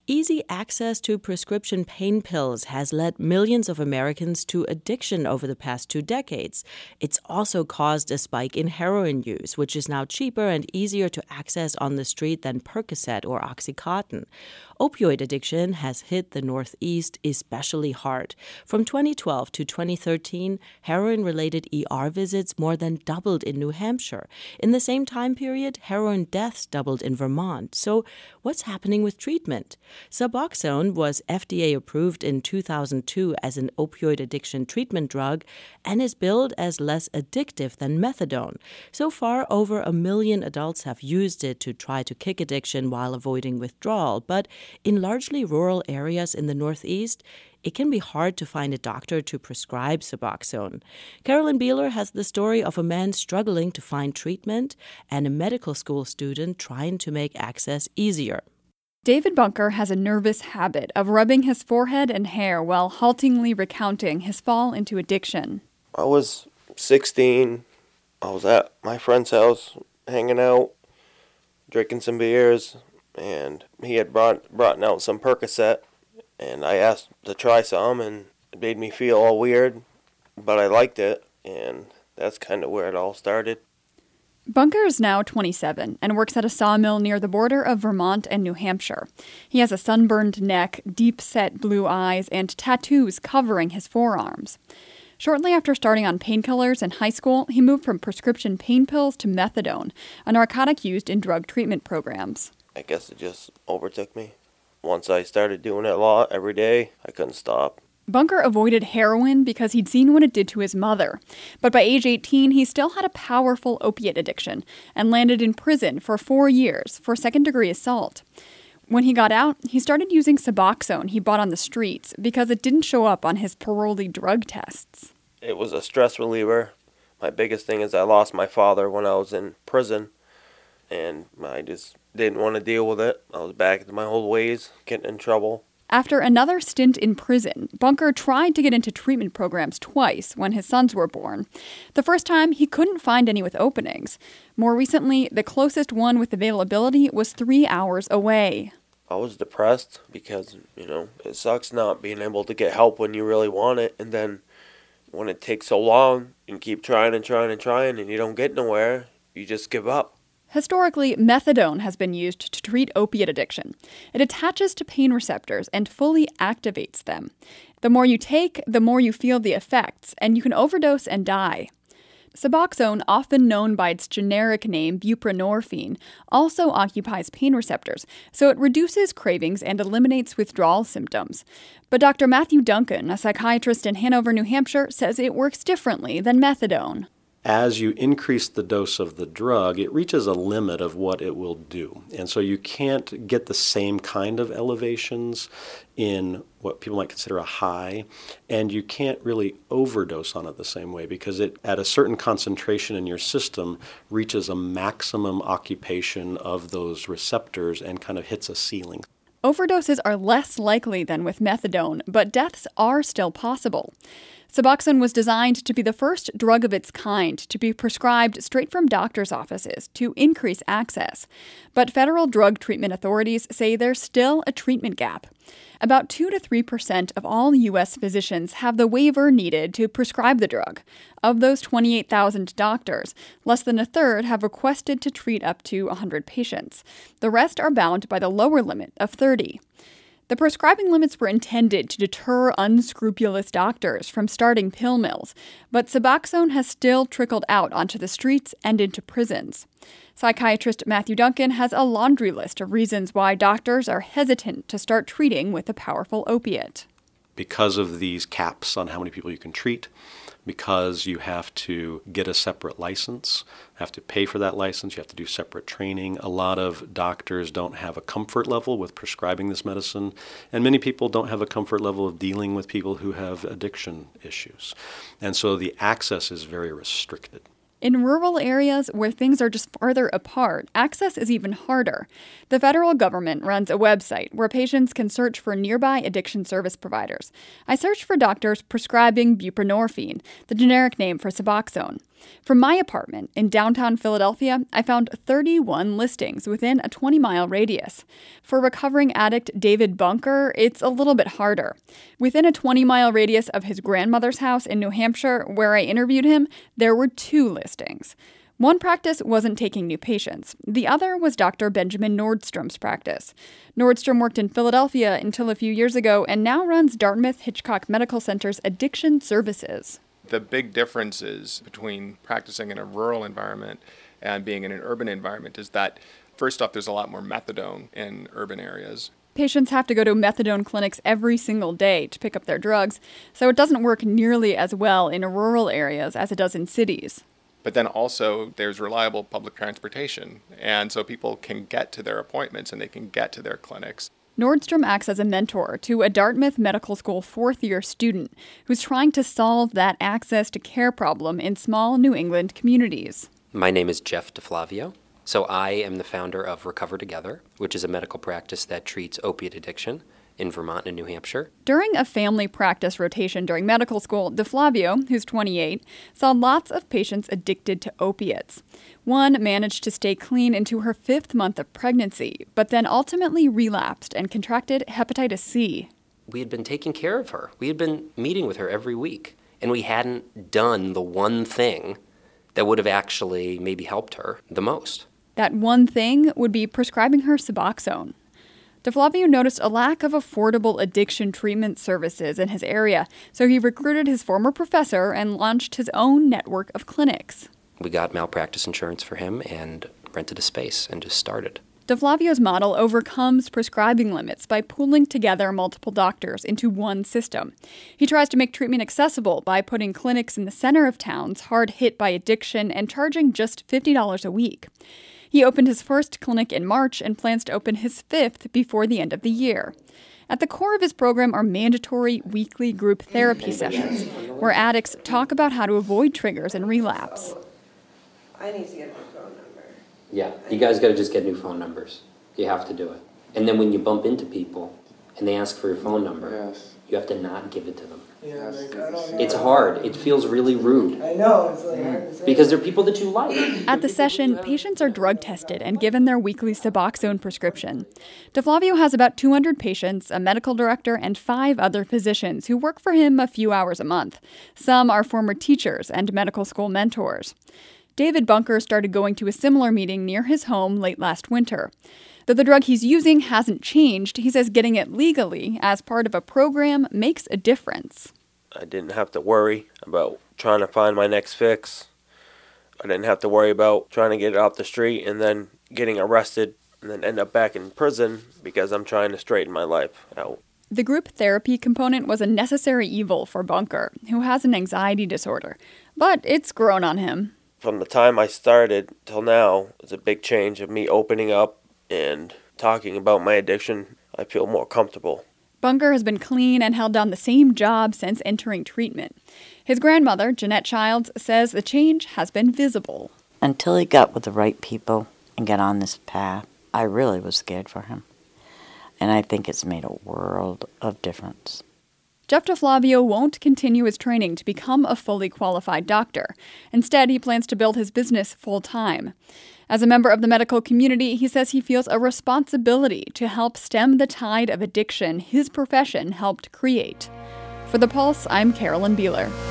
Easy access to prescription pain pills has led millions of Americans to addiction over the past 2 decades. It's also caused a spike in heroin use, which is now cheaper and easier to access on the street than Percocet or Oxycontin. Opioid addiction has hit the Northeast especially hard. From 2012 to 2013, heroin-related ER visits more than doubled in New Hampshire. In the same time period, heroin deaths doubled in Vermont. So what's happening with treatment? Suboxone was FDA approved in 2002 as an opioid addiction treatment drug and is billed as less addictive than methadone. So far, over 1 million adults have used it to try to kick addiction while avoiding withdrawal. But in largely rural areas in the Northeast, it can be hard to find a doctor to prescribe Suboxone. Carolyn Beeler has the story of a man struggling to find treatment and a medical school student trying to make access easier. David Bunker has a nervous habit of rubbing his forehead and hair while haltingly recounting his fall into addiction. I was 16. I was at my friend's house hanging out, drinking some beers, and he had brought out some Percocet, and I asked to try some, and it made me feel all weird, but I liked it, and that's kind of where it all started. Bunker is now 27 and works at a sawmill near the border of Vermont and New Hampshire. He has a sunburned neck, deep-set blue eyes, and tattoos covering his forearms. Shortly after starting on painkillers in high school, he moved from prescription pain pills to methadone, a narcotic used in drug treatment programs. I guess it just overtook me. Once I started doing it a lot every day, I couldn't stop. Bunker avoided heroin because he'd seen what it did to his mother. But by age 18, he still had a powerful opiate addiction and landed in prison for 4 years for second-degree assault. When he got out, he started using Suboxone he bought on the streets because it didn't show up on his parolee drug tests. It was a stress reliever. My biggest thing is I lost my father when I was in prison, and I just didn't want to deal with it. I was back to my old ways, getting in trouble. After another stint in prison, Bunker tried to get into treatment programs twice when his sons were born. The first time, he couldn't find any with openings. More recently, the closest one with availability was 3 hours away. I was depressed because, it sucks not being able to get help when you really want it. And then when it takes so long and keep trying and trying and trying and you don't get nowhere, you just give up. Historically, methadone has been used to treat opiate addiction. It attaches to pain receptors and fully activates them. The more you take, the more you feel the effects, and you can overdose and die. Suboxone, often known by its generic name buprenorphine, also occupies pain receptors, so it reduces cravings and eliminates withdrawal symptoms. But Dr. Matthew Duncan, a psychiatrist in Hanover, New Hampshire, says it works differently than methadone. As you increase the dose of the drug, it reaches a limit of what it will do. And so you can't get the same kind of elevations in what people might consider a high, and you can't really overdose on it the same way because it, at a certain concentration in your system, reaches a maximum occupation of those receptors and kind of hits a ceiling. Overdoses are less likely than with methadone, but deaths are still possible. Suboxone was designed to be the first drug of its kind to be prescribed straight from doctors' offices to increase access. But federal drug treatment authorities say there's still a treatment gap. About 2 to 3% of all U.S. physicians have the waiver needed to prescribe the drug. Of those 28,000 doctors, less than a third have requested to treat up to 100 patients. The rest are bound by the lower limit of 30. The prescribing limits were intended to deter unscrupulous doctors from starting pill mills, but Suboxone has still trickled out onto the streets and into prisons. Psychiatrist Matthew Duncan has a laundry list of reasons why doctors are hesitant to start treating with a powerful opiate. Because of these caps on how many people you can treat, because you have to get a separate license, have to pay for that license, you have to do separate training. A lot of doctors don't have a comfort level with prescribing this medicine, and many people don't have a comfort level of dealing with people who have addiction issues. And so the access is very restricted. In rural areas where things are just farther apart, access is even harder. The federal government runs a website where patients can search for nearby addiction service providers. I searched for doctors prescribing buprenorphine, the generic name for Suboxone. From my apartment in downtown Philadelphia, I found 31 listings within a 20-mile radius. For recovering addict David Bunker, it's a little bit harder. Within a 20-mile radius of his grandmother's house in New Hampshire, where I interviewed him, there were 2 listings. One practice wasn't taking new patients. The other was Dr. Benjamin Nordstrom's practice. Nordstrom worked in Philadelphia until a few years ago and now runs Dartmouth-Hitchcock Medical Center's addiction services. The big differences between practicing in a rural environment and being in an urban environment is that, first off, there's a lot more methadone in urban areas. Patients have to go to methadone clinics every single day to pick up their drugs, so it doesn't work nearly as well in rural areas as it does in cities. But then also there's reliable public transportation, and so people can get to their appointments and they can get to their clinics. Nordstrom acts as a mentor to a Dartmouth Medical School fourth-year student who's trying to solve that access to care problem in small New England communities. My name is Jeff DeFlavio. So I am the founder of Recover Together, which is a medical practice that treats opiate addiction in Vermont and New Hampshire. During a family practice rotation during medical school, DeFlavio, who's 28, saw lots of patients addicted to opiates. One managed to stay clean into her 5th month of pregnancy, but then ultimately relapsed and contracted hepatitis C. We had been taking care of her. We had been meeting with her every week, and we hadn't done the one thing that would have actually maybe helped her the most. That one thing would be prescribing her Suboxone. DeFlavio noticed a lack of affordable addiction treatment services in his area, so he recruited his former professor and launched his own network of clinics. We got malpractice insurance for him and rented a space and just started. DeFlavio's model overcomes prescribing limits by pooling together multiple doctors into one system. He tries to make treatment accessible by putting clinics in the center of towns hard hit by addiction and charging just $50 a week. He opened his first clinic in March and plans to open his 5th before the end of the year. At the core of his program are mandatory weekly group therapy sessions, where addicts talk about how to avoid triggers and relapse. I need to get my phone number. Yeah, you guys got to just get new phone numbers. You have to do it. And then when you bump into people and they ask for your phone number, you have to not give it to them. Yeah, like, I don't know. It's hard. It feels really rude. I know, it's like hard to say. Because they're people that you like. At the session, patients are drug tested and given their weekly Suboxone prescription. DeFlavio has about 200 patients, a medical director, and 5 other physicians who work for him a few hours a month. Some are former teachers and medical school mentors. David Bunker started going to a similar meeting near his home late last winter. Though the drug he's using hasn't changed, he says getting it legally as part of a program makes a difference. I didn't have to worry about trying to find my next fix. I didn't have to worry about trying to get it off the street and then getting arrested and then end up back in prison because I'm trying to straighten my life out. The group therapy component was a necessary evil for Bunker, who has an anxiety disorder, but it's grown on him. From the time I started till now, it's a big change of me opening up and talking about my addiction. I feel more comfortable. Bunker has been clean and held down the same job since entering treatment. His grandmother, Jeanette Childs, says the change has been visible. Until he got with the right people and got on this path, I really was scared for him. And I think it's made a world of difference. Jeff DeFlavio won't continue his training to become a fully qualified doctor. Instead, he plans to build his business full-time. As a member of the medical community, he says he feels a responsibility to help stem the tide of addiction his profession helped create. For The Pulse, I'm Carolyn Beeler.